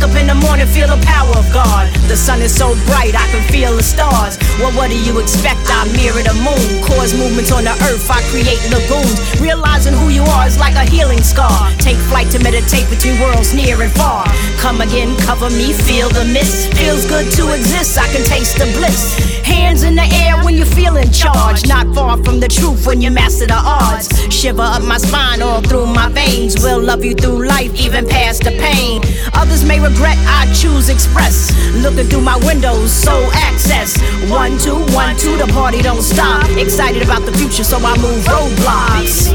up in the morning, feel the power of God. The sun is so bright, I can feel the stars. Well, what do you expect? I mirror the moon. Cause movements on the earth, I create lagoons. Realizing who you are is like a healing scar. Take flight to meditate between worlds near and far. Come again, cover me, feel the mist. Feels good to exist, I can taste the bliss. Hands in the air when you feel in charge. Not far from the truth when you master the odds. Shiver up my spine all through my veins. Will love you through life, even past the pain. Others may regret, I choose express. Looking through my windows, soul access. 1, 2, 1, 2, the party don't stop. Excited about the future, so I move roadblocks.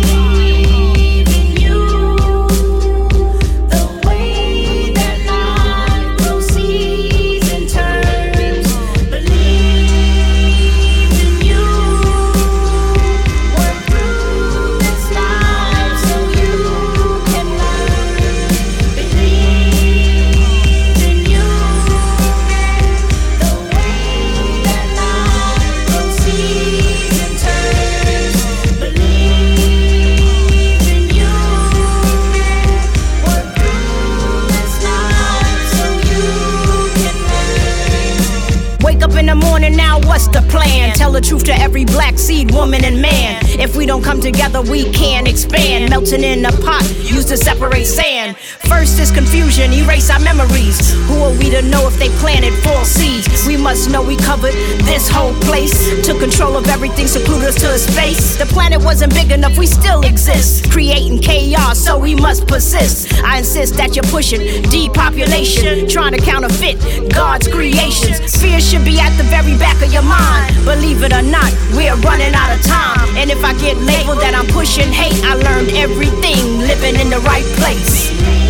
Up in the morning, now what's the plan? Tell the truth to every black seed, woman and man. If we don't come together, we can't expand. Melting in a pot, used to separate sand. First is confusion, erase our memories. Who are we to know if they planted false seeds? We must know we covered this whole place. Took control of everything, secluded us to a space. The planet wasn't big enough, we still exist. Creating chaos, so we must persist. I insist that you're pushing depopulation, trying to counterfeit God's creations. Fear should be at the very back of your mind. Believe it or not, we're running out of time. And if I get labeled that I'm pushing hate, I learned everything living in the right place.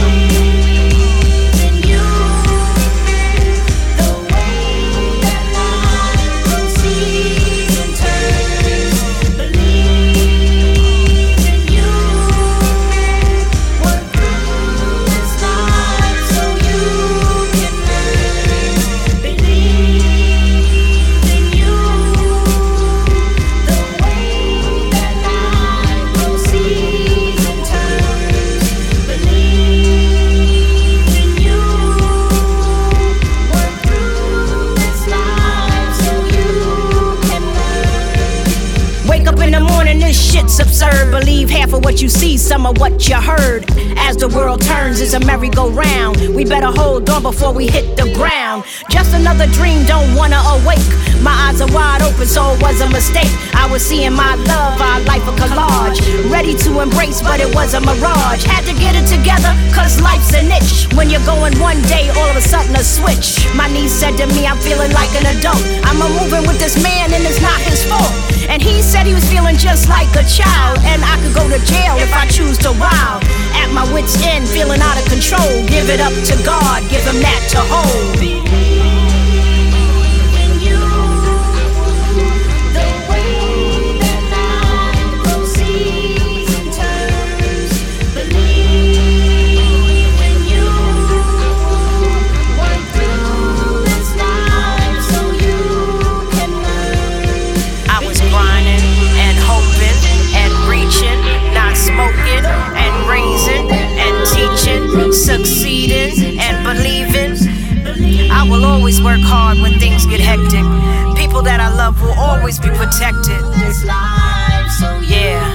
Shit's absurd, believe half of what you see, some of what you heard. As the world turns, it's a merry-go-round. We better hold on before we hit the ground. Just another dream, don't wanna awake. My eyes are wide open, so it was a mistake. I was seeing my love, our life a collage. Ready to embrace, but it was a mirage. Had to get it together, cause life's an itch. When you're going one day, all of a sudden a switch. My niece said to me, I'm feeling like an adult. I'm moving with this man and it's not his fault. And he said he was feeling just like a child, and I could go to jail if I choose to wild. At my wit's end, feeling out of control. Give it up to God, give him that to hold. Succeeding and believing. I will always work hard when things get hectic. People that I love will always be protected. Yeah.